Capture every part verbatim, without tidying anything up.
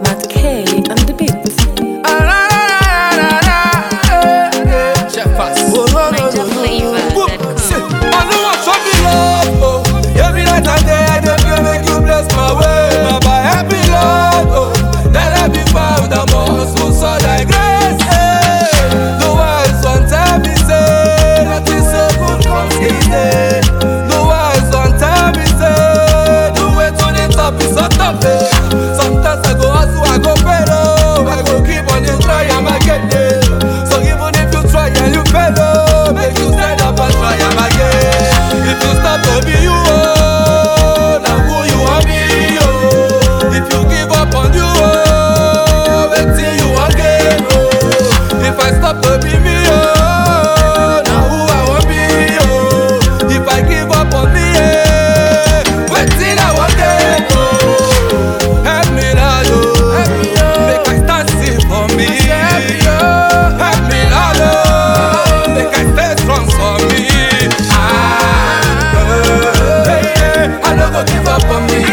Matt K and the beat. Niger flavor. I know what show me love, oh. Every night and day I dey pray make you bless my way. Baba help me Lord, oh. Let I be found amongst who saw thy grace. Hey. The wise one tell me say nothing so good comes easy. The wise one tell me say the way to the top is so tough. Eh. Sometimes I go hustle, I go fail, oh. I go keep on the try and I get there. So even if you try and you fail, oh, make you stand up and try and again. If you stop to be you, oh, now who you want be, oh. If you give up on you, oh, wait till you again, oh. If I stop to be me, oh, now who I want be, oh. If I give up on me, eh, wait till I again, oh. Help me Lord, oh. Help me, oh. Make I stand still for me. Help me, oh. Help me Lord, oh. Make I stay strong for me. Ah, oh, hey, yeah. I don't go give up on me.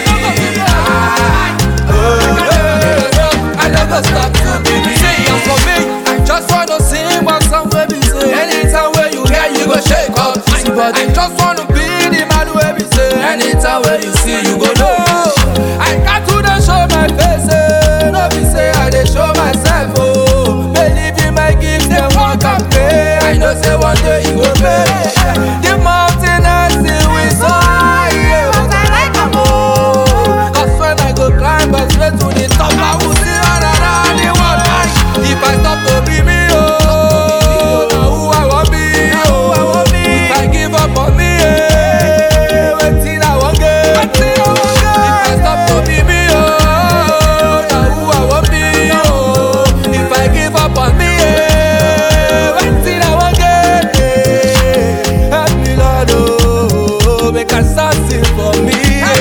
Ah, oh, hey, I never stop to be me. Say yes for me. I just wanna sing one song where we say. Anytime where you hear, you go shake up. I just wanna be the man where we say. Anytime where you see, you go know. I got to the show my face, eh. No be say I dey show myself, oh. Believe in my gifts, they walk and pray. I know say one day you go pay. The mountain I see with so high, yeah, but I like them all. Cause when I go climb up straight to the top, I will see all around the world. If I stop to be me, oh, now who I want be, oh. If I give up on me, eh, wait till I won't get. If I stop to be me, oh, now who I want be, oh. If I give up on me, eh, wait till I won't get. Help me Lord, oh, make I stand still for me.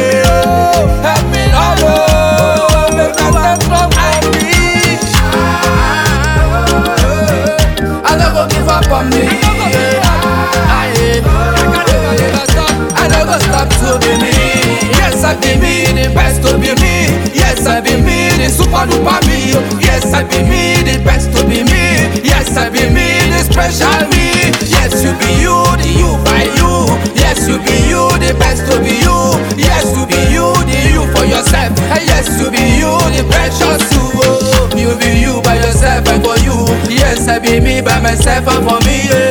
Help me Lord, oh, make I stand strong for me. I don't go give up on me. I don't go stop to be me. Yes, I be me, the best to be me. Yes, I be me, the super duper me. Yes, I be me, the best to be me. Yes, I be me, the special me. Yes, you be you, the you by you. Yes, you be you, the best to be you. Yes, you be you, the you for yourself. And yes, you be you, the precious you. Oh, you be you by yourself and for you. Yes, I be me by myself and for me. Yeah.